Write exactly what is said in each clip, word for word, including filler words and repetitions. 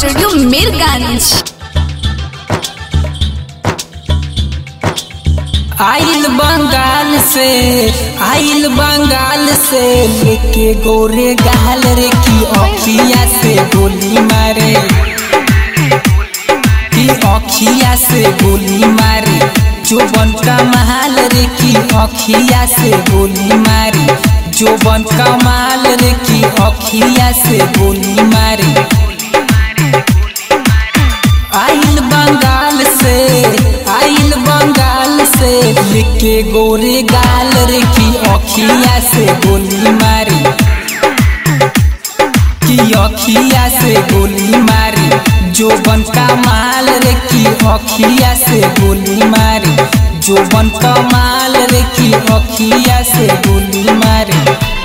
Studio Mirganj. आइल बंगाल से आइल बंगाल से लेके गोरे गाल रे की अखिया से गोली मारे की अखिया से गोली मारे जोबन का महल रे की अखिया से गोली मारे जोबन का माल रे की अखिया से गोली मारे। आइल बंगाल से आइल बंगाल से लेके गोरे गाल रे की अखिया से गोली मारी की अखिया से गोली मारी जोबन का माल रे की अखिया से गोली मारी जोबन का माल रे की अखिया से गोली मारी।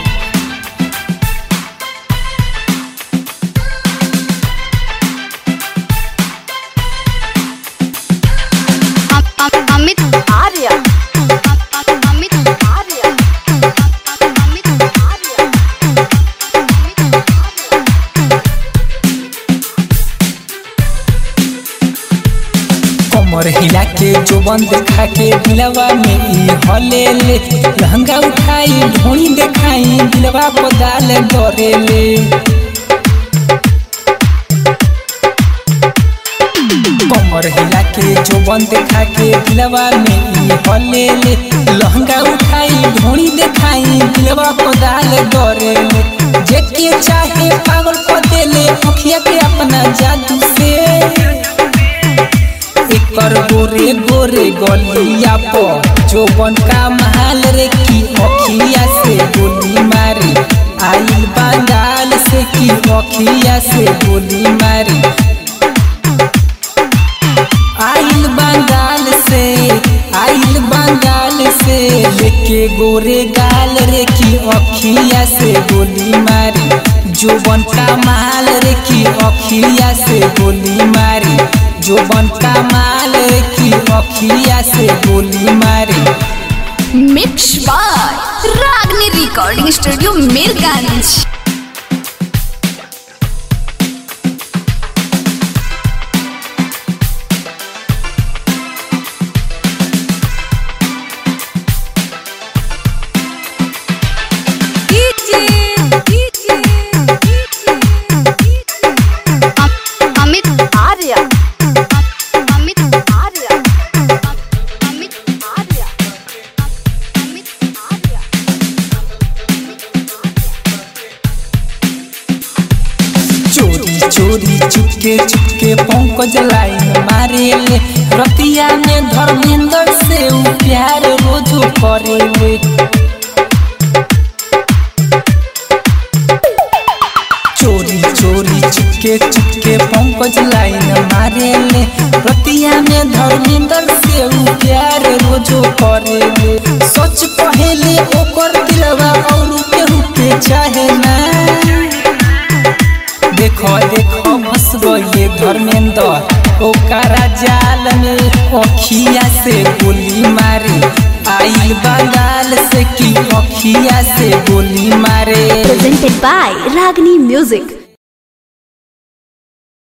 अमित आर्या अमित आर्या अमित आर्या कमर हिला के जोबन देखा के दिलवा में ई हले ले लहंगा उठाई ढोनी देखाई दिलवा पदाल डरे ले। कमर हिला के जोबन देखा के दिलवा में ई हले ले लहंगा उठाई ढोनी देखाई दिलवा पदाल डरे ले। जेके चाहे पागल कर देले अखिया के अपना जादू से एकर गोरे गोरे गलिया पर जोबन का महल रे की अखिया से गोली मारी आइल बंगाल से की अखिया से गोली मारी। आइल बंगाल से आइल बंगाल से लेके गोरे गाल रे की अखिया से गोली मारी जोबन का माल रे की अखिया से गोली मारी जोबन का माल रे की अखिया से गोली मारी। Mix by Ragini recording studio Mirganj. Amit Arya Amit Arya Amit Arya Amit Arya चोरी चोरी चुपके चुपके पंकज लाइन मारे ले रतिया में धर्मेंद्र से उ प्यार रोजो करे ले। चोरी चोरी चुपके चुपके पंकज लाइन मारे ले रतिया में धर्मेंद्र से उ प्यार रोजो करे ले। सच पहले ओकर दिलवा और केहू के चाहे ना देखो देखो बस गए धर्मेंद्र ओकरा जाल में अखिया से गोली मारे आइल बंगाल से की अखिया से गोली मारे। Presented by Ragini music.